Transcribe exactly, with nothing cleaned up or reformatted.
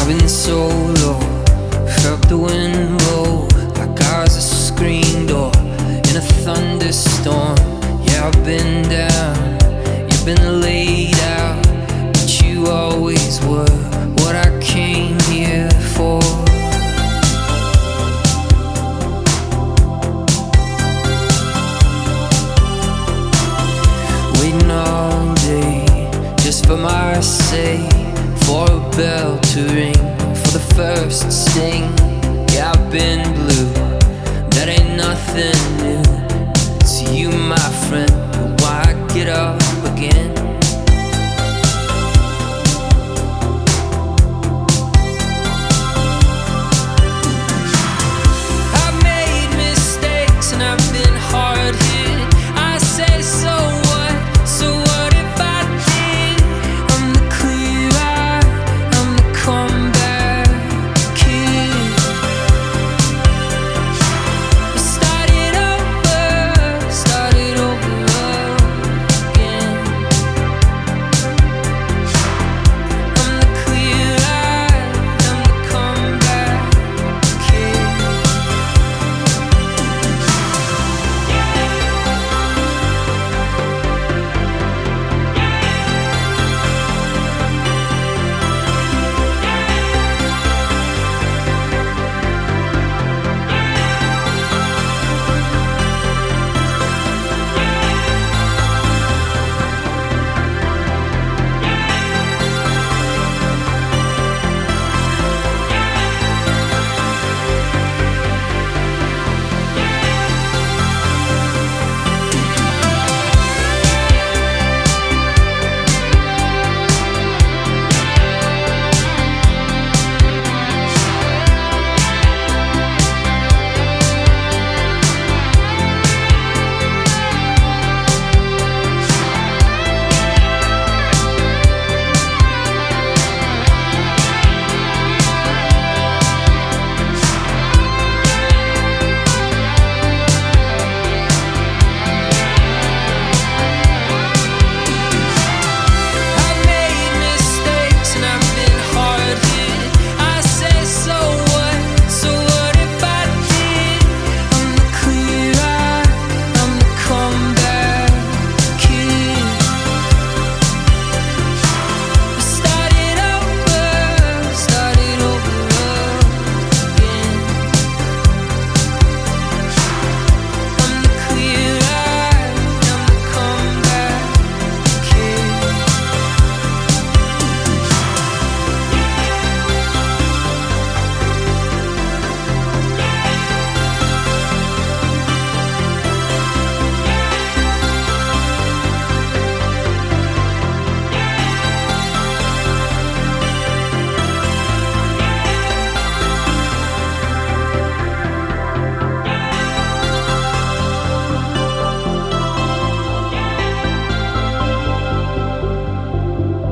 I've been so low, felt the wind blow like I was a screen door in a thunderstorm. Yeah, I've been down, you've been laid out, but you always were what I came here for. Waiting all day just for my sake, for a bell to ring, for the first sting. Yeah, I've been blue, that ain't nothing new. It's you, my friend, why I get up